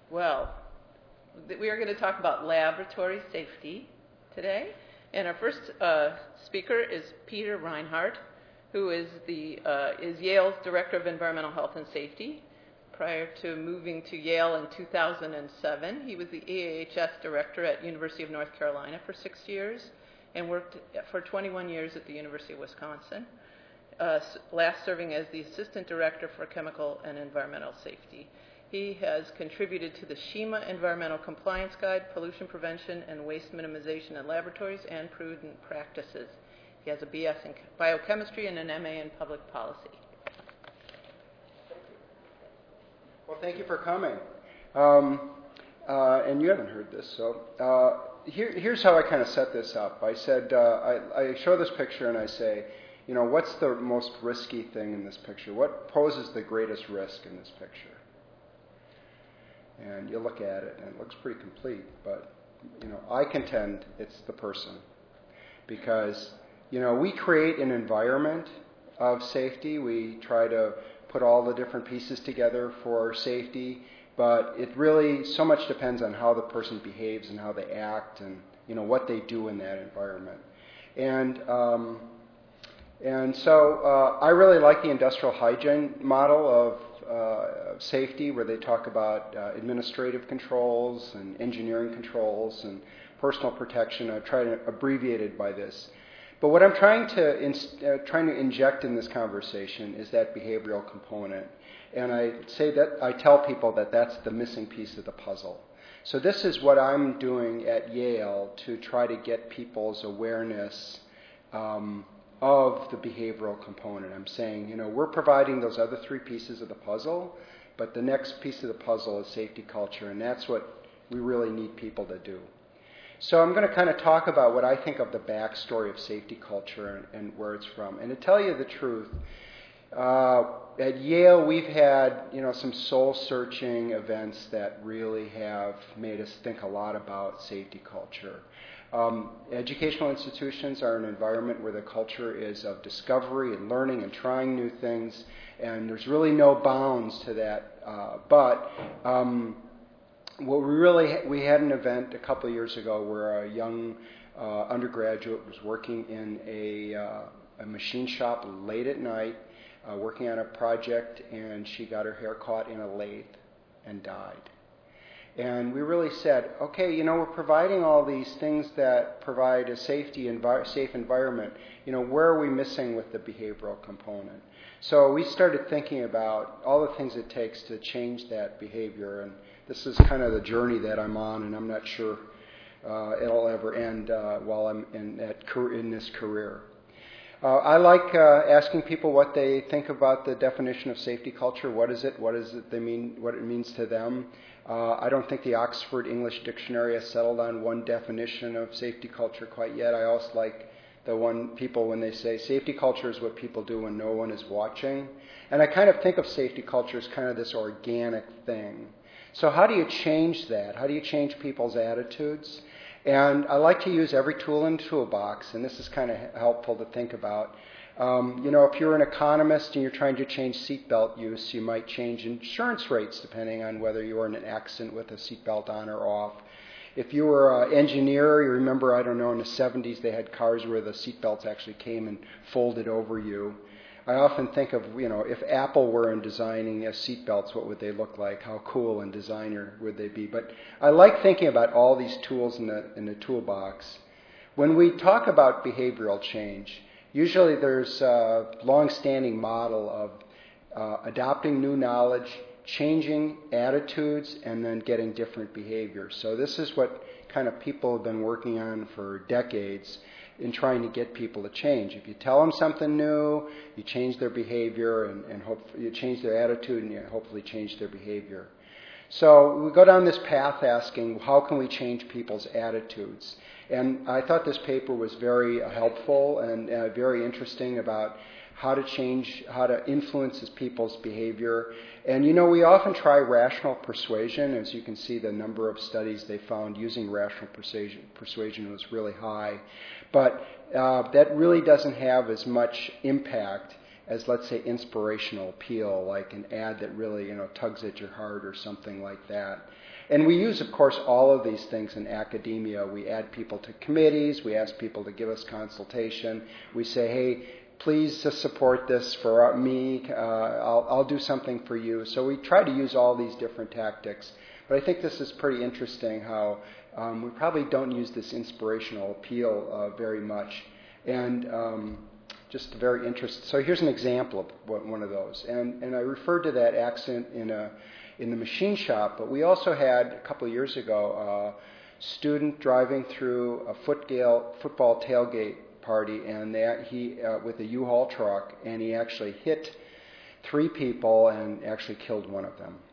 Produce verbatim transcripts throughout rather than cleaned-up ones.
Well, th- we are going to talk about laboratory safety today. And our first uh, speaker is Peter Reinhardt, who is, the, uh, is Yale's Director of Environmental Health and Safety. Prior to moving to Yale in two thousand seven, he was the E A H S Director at University of North Carolina for six years and worked for twenty-one years at the University of Wisconsin, uh, last serving as the Assistant Director for Chemical and Environmental Safety. He has contributed to the SHEMA Environmental Compliance Guide, Pollution Prevention and Waste Minimization in Laboratories, and Prudent Practices. He has a B S in Biochemistry and an M A in Public Policy. Well, thank you for coming. Um, uh, and you haven't heard this, so uh, here, here's how I kind of set this up. I said, uh, I, I show this picture and I say, you know, what's the most risky thing in this picture? What poses the greatest risk in this picture? And you look at it and it looks pretty complete, but, you know, I contend it's the person. Because, you know, we create an environment of safety. We try to put all the different pieces together for safety, but it really so much depends on how the person behaves and how they act and, you know, what they do in that environment. And um, and so uh, I really like the industrial hygiene model of, uh, of safety, where they talk about uh, administrative controls and engineering controls and personal protection. I try to abbreviate it by this. But what I'm trying to inst- uh, trying to inject in this conversation is that behavioral component, and I say that I tell people that that's the missing piece of the puzzle. So this is what I'm doing at Yale to try to get people's awareness um, of the behavioral component. I'm saying, you know, we're providing those other three pieces of the puzzle, but the next piece of the puzzle is safety culture, and that's what we really need people to do. So I'm going to kind of talk about what I think of the backstory of safety culture and, and where it's from. And to tell you the truth, uh, at Yale we've had, you know, some soul-searching events that really have made us think a lot about safety culture. Um, educational institutions are an environment where the culture is of discovery and learning and trying new things, and there's really no bounds to that. Uh, but um, Well, we really we had an event a couple of years ago where a young uh, undergraduate was working in a, uh, a machine shop late at night, uh, working on a project, and she got her hair caught in a lathe and died. And we really said, okay, you know, we're providing all these things that provide a safety envi- safe environment. You know, where are we missing with the behavioral component? So we started thinking about all the things it takes to change that behavior, and this is kind of the journey that I'm on, and I'm not sure uh, it'll ever end uh, while I'm in, that, in this career. Uh, I like uh, asking people what they think about the definition of safety culture. What is it? What does it they mean? What it means to them? Uh, I don't think the Oxford English Dictionary has settled on one definition of safety culture quite yet. I also like the one people when they say safety culture is what people do when no one is watching. And I kind of think of safety culture as kind of this organic thing. So how do you change that? How do you change people's attitudes? And I like to use every tool in the toolbox, and this is kind of helpful to think about. Um, you know, if you're an economist and you're trying to change seatbelt use, you might change insurance rates depending on whether you're in an accident with a seatbelt on or off. If you were an engineer, you remember, I don't know, in the seventies they had cars where the seatbelts actually came and folded over you. I often think of, you know, if Apple were in designing uh, seatbelts, what would they look like? How cool and designer would they be? But I like thinking about all these tools in the in the toolbox. When we talk about behavioral change, usually there's a long-standing model of uh, adopting new knowledge, changing attitudes, and then getting different behaviors. So this is what kind of people have been working on for decades in trying to get people to change. If you tell them something new, you change their behavior, and, and hope, you change their attitude, and you hopefully change their behavior. So we go down this path asking, how can we change people's attitudes? And I thought this paper was very helpful and uh, very interesting about how to change, how to influence people's behavior. And, you know, we often try rational persuasion. As you can see, the number of studies they found using rational persuasion, persuasion was really high. But uh, that really doesn't have as much impact as let's say inspirational appeal, like an ad that really, you know, tugs at your heart or something like that. And we use, of course, all of these things in academia. We add people to committees. We ask people to give us consultation. We say, hey, please just support this for me. Uh, I'll, I'll do something for you. So we try to use all these different tactics. But I think this is pretty interesting how um, we probably don't use this inspirational appeal uh, very much. And um, just very interesting. So here's an example of one of those. And, and I referred to that accident in a in the machine shop, but we also had, a couple of years ago, a student driving through a football, football tailgate party, and they, he uh, with a U-Haul truck, and he actually hit three people and actually killed one of them.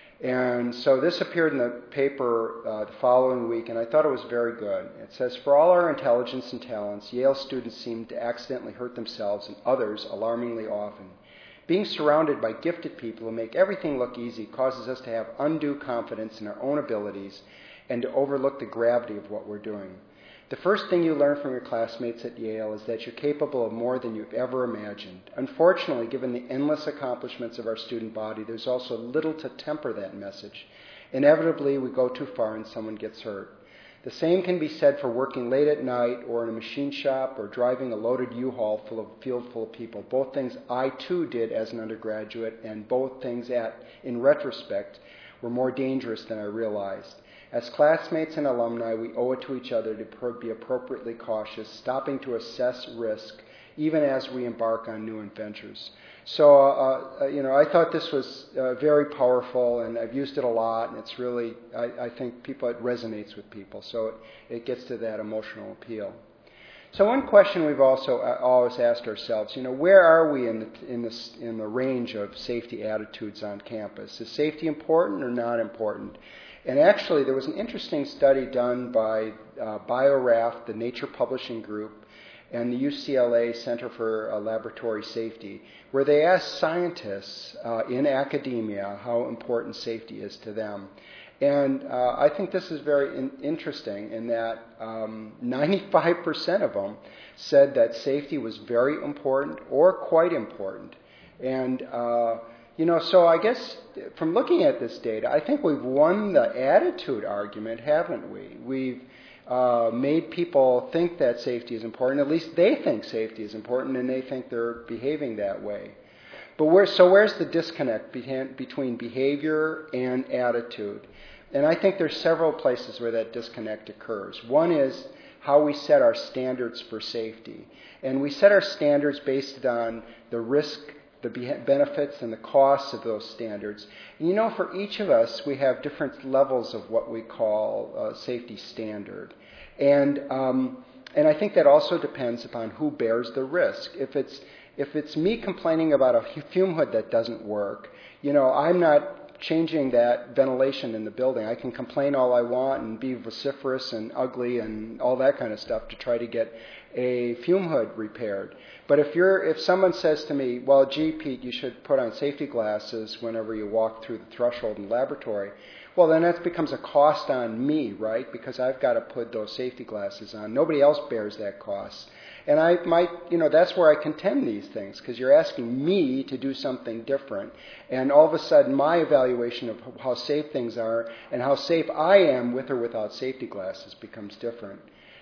And so this appeared in the paper uh, the following week, and I thought it was very good. It says, for all our intelligence and talents, Yale students seem to accidentally hurt themselves and others alarmingly often. Being surrounded by gifted people who make everything look easy causes us to have undue confidence in our own abilities and to overlook the gravity of what we're doing. The first thing you learn from your classmates at Yale is that you're capable of more than you've ever imagined. Unfortunately, given the endless accomplishments of our student body, there's also little to temper that message. Inevitably, we go too far and someone gets hurt. The same can be said for working late at night or in a machine shop or driving a loaded U-Haul full of field full of people. Both things I, too, did as an undergraduate, and both things, at, in retrospect, were more dangerous than I realized. As classmates and alumni, we owe it to each other to be appropriately cautious, stopping to assess risk, even as we embark on new adventures. So, uh, uh, you know, I thought this was uh, very powerful, and I've used it a lot, and it's really, I, I think people, it resonates with people, so it, it gets to that emotional appeal. So one question we've also uh, always asked ourselves, you know, where are we in the, in, this, in the range of safety attitudes on campus? Is safety important or not important? And actually, there was an interesting study done by uh, BioRaft, the Nature Publishing Group, and the U C L A Center for uh, Laboratory Safety, where they asked scientists uh, in academia how important safety is to them. And uh, I think this is very in- interesting in that um, ninety-five percent of them said that safety was very important or quite important. And, uh, you know, so I guess from looking at this data, I think we've won the attitude argument, haven't we? We've Uh, made people think that safety is important. At least they think safety is important, and they think they're behaving that way. But where, so where's the disconnect between behavior and attitude? And I think there's several places where that disconnect occurs. One is how we set our standards for safety. And we set our standards based on the risk, the benefits, and the costs of those standards. And you know, for each of us, we have different levels of what we call a safety standard. And um, and I think that also depends upon who bears the risk. If it's if it's me complaining about a fume hood that doesn't work, you know, I'm not changing that ventilation in the building. I can complain all I want and be vociferous and ugly and all that kind of stuff to try to get a fume hood repaired. But if you're, if someone says to me, well, gee, Pete, you should put on safety glasses whenever you walk through the threshold in the laboratory, well, then that becomes a cost on me, right? Because I've got to put those safety glasses on. Nobody else bears that cost. And I might, you know, that's where I contend these things, because you're asking me to do something different. And all of a sudden, my evaluation of how safe things are and how safe I am with or without safety glasses becomes different.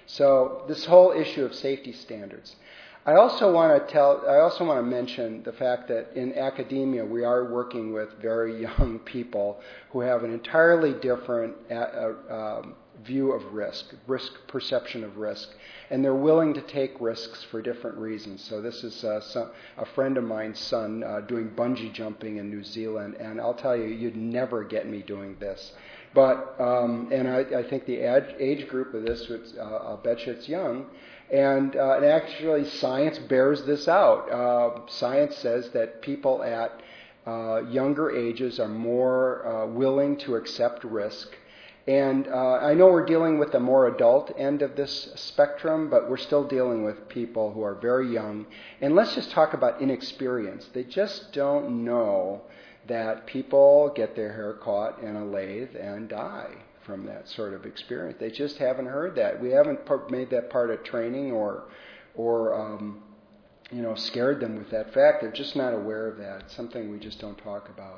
So this whole issue of safety standards. I also want to tell. I also want to mention the fact that in academia we are working with very young people who have an entirely different uh, um, view of risk, risk perception of risk, and they're willing to take risks for different reasons. So this is uh, some, a friend of mine's son uh, doing bungee jumping in New Zealand, and I'll tell you, you'd never get me doing this. But um, and I, I think the age, age group of this, uh, I'll bet you it's young. And, uh, and actually, science bears this out. Uh, science says that people at uh, younger ages are more uh, willing to accept risk. And uh, I know we're dealing with the more adult end of this spectrum, but we're still dealing with people who are very young. And let's just talk about inexperience. They just don't know that people get their hair caught in a lathe and die from that sort of experience. They just haven't heard that. We haven't made that part of training or or um, you know, scared them with that fact. They're just not aware of that. It's something we just don't talk about.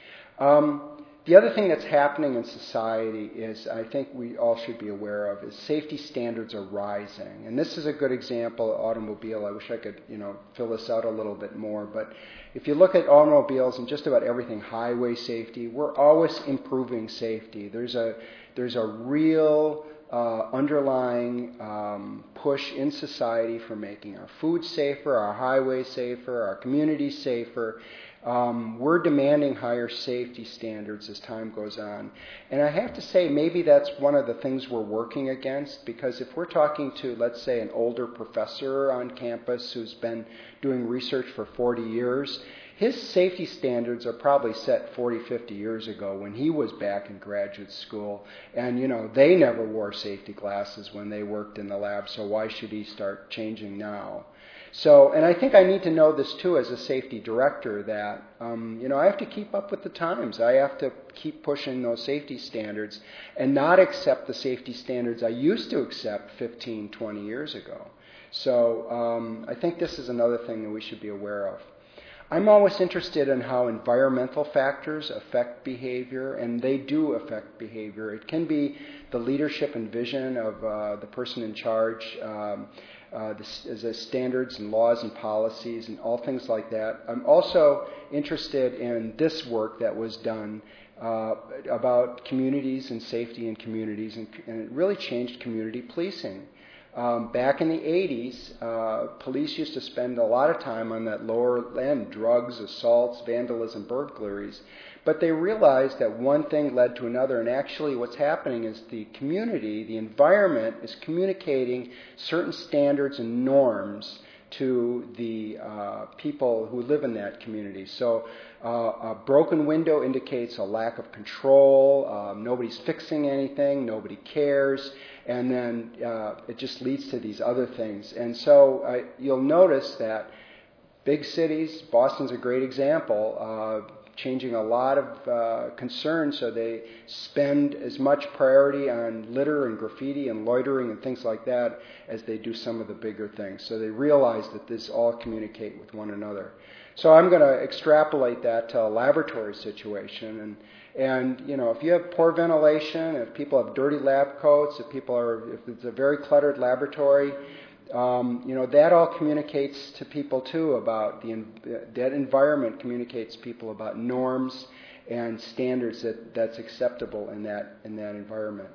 Um, the other thing that's happening in society is, I think we all should be aware of, is safety standards are rising. And this is a good example of automobile. I wish I could, you know, fill this out a little bit more. But if you look at automobiles and just about everything, highway safety, we're always improving safety. There's a there's a real uh, underlying um, push in society for making our food safer, our highways safer, our communities safer. Um, we're demanding higher safety standards as time goes on. And I have to say, maybe that's one of the things we're working against, because if we're talking to, let's say, an older professor on campus who's been doing research for forty years, his safety standards are probably set forty, fifty years ago when he was back in graduate school. And, you know, they never wore safety glasses when they worked in the lab, so why should he start changing now? So, and I think I need to know this too as a safety director, that, um, you know, I have to keep up with the times. I have to keep pushing those safety standards and not accept the safety standards I used to accept fifteen, twenty years ago. So um, I think this is another thing that we should be aware of. I'm always interested in how environmental factors affect behavior, and they do affect behavior. It can be the leadership and vision of uh, the person in charge, um, uh, the, the standards and laws and policies and all things like that. I'm also interested in this work that was done uh, about communities and safety in communities, and, and it really changed community policing. Um, back in the eighties, uh, police used to spend a lot of time on that lower end, drugs, assaults, vandalism, burglaries. But they realized that one thing led to another, and actually what's happening is the community, the environment, is communicating certain standards and norms to the uh, people who live in that community. So uh, a broken window indicates a lack of control, um, nobody's fixing anything, nobody cares, and then uh, it just leads to these other things. And so uh, you'll notice that big cities, Boston's a great example, uh, changing a lot of uh, concern, so they spend as much priority on litter and graffiti and loitering and things like that as they do some of the bigger things. So they realize that this all communicate with one another. So I'm going to extrapolate that to a laboratory situation. And, and you know, if you have poor ventilation, if people have dirty lab coats, if people are, if it's a very cluttered laboratory, Um, you know, that all communicates to people, too, about the, that environment communicates to people about norms and standards that, that's acceptable in that, in that environment.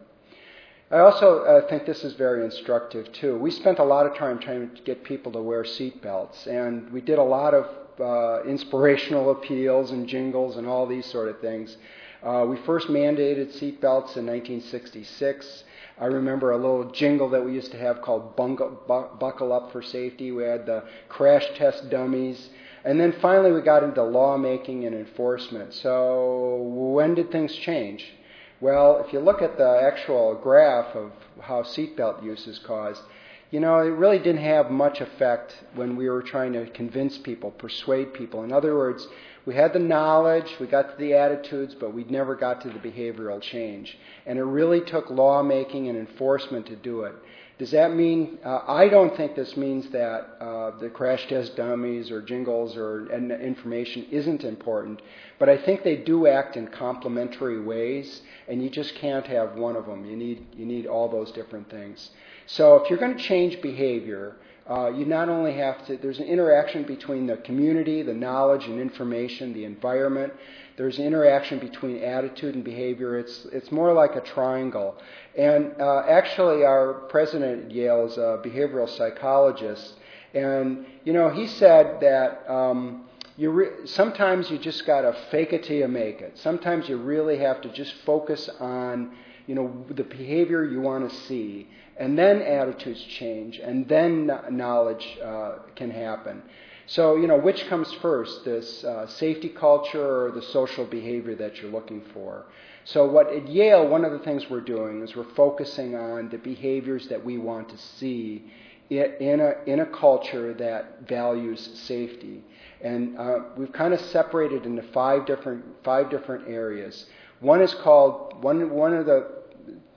I also uh, think this is very instructive, too. We spent a lot of time trying to get people to wear seatbelts, and we did a lot of uh, inspirational appeals and jingles and all these sort of things. Uh, we first mandated seatbelts in nineteen sixty-six. I remember a little jingle that we used to have called Bungle, bu- Buckle Up for Safety. We had the crash test dummies. And then finally we got into lawmaking and enforcement. So when did things change? Well, if you look at the actual graph of how seatbelt use is caused, you know, it really didn't have much effect when we were trying to convince people, persuade people. In other words, we had the knowledge, we got to the attitudes, but we never got to the behavioral change. And it really took lawmaking and enforcement to do it. Does that mean, uh, I don't think this means that uh, the crash test dummies or jingles or and information isn't important, but I think they do act in complementary ways, and you just can't have one of them. You need, you need all those different things. So if you're going to change behavior, Uh, you not only have to, there's an interaction between the community, the knowledge and information, the environment. There's an interaction between attitude and behavior. It's it's more like a triangle. And uh, actually our president at Yale is a behavioral psychologist. And, you know, he said that um, you re- sometimes you just got to fake it till you make it. Sometimes you really have to just focus on, you know, the behavior you want to see. And then attitudes change, and then knowledge uh, can happen. So, you know, which comes first, this uh, safety culture or the social behavior that you're looking for? So what at Yale, one of the things we're doing is we're focusing on the behaviors that we want to see in a, in a culture that values safety. And uh, we've kind of separated into five different, five different areas. One is called, one, one of the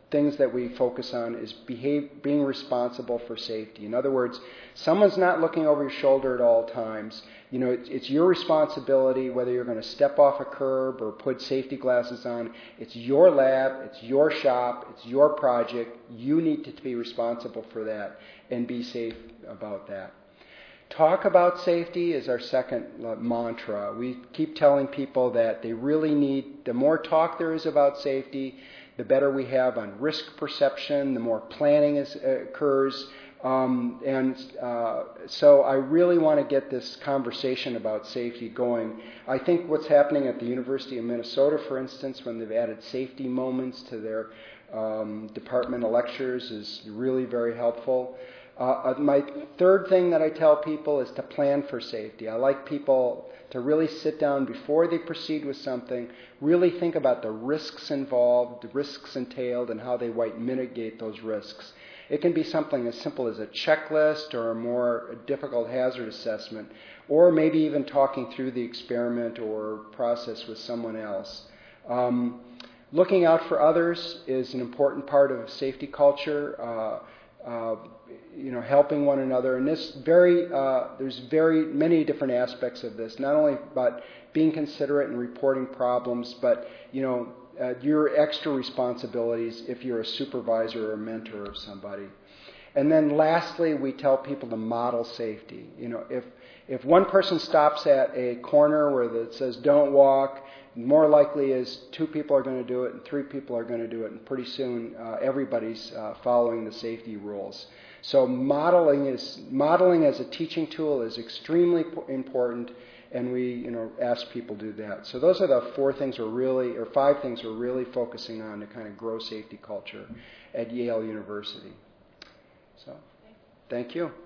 things that we focus on is behave, being responsible for safety. In other words, someone's not looking over your shoulder at all times. You know, it's, it's your responsibility whether you're going to step off a curb or put safety glasses on. It's your lab, it's your shop, it's your project. You need to be responsible for that and be safe about that. Talk about safety is our second uh, mantra. We keep telling people that they really need, the more talk there is about safety, the better we have on risk perception, the more planning is, uh, occurs. Um, and uh, so I really want to get this conversation about safety going. I think what's happening at the University of Minnesota, for instance, when they've added safety moments to their um, departmental lectures is really very helpful. Uh, my third thing that I tell people is to plan for safety. I like people to really sit down before they proceed with something, really think about the risks involved, the risks entailed, and how they might mitigate those risks. It can be something as simple as a checklist or a more difficult hazard assessment, or maybe even talking through the experiment or process with someone else. Um, looking out for others is an important part of safety culture. Uh, Uh, you know, helping one another, and this very uh, there's very many different aspects of this. Not only about being considerate and reporting problems, but you know, uh, your extra responsibilities if you're a supervisor or a mentor of somebody. And then lastly, we tell people to model safety. You know, if if one person stops at a corner where it says "Don't walk," more likely is two people are going to do it and three people are going to do it, and pretty soon uh, everybody's uh, following the safety rules. So modeling is modeling as a teaching tool is extremely important, and we you know ask people to do that. So those are the four things we're really, or five things we're really focusing on to kind of grow safety culture at Yale University. So, thank you.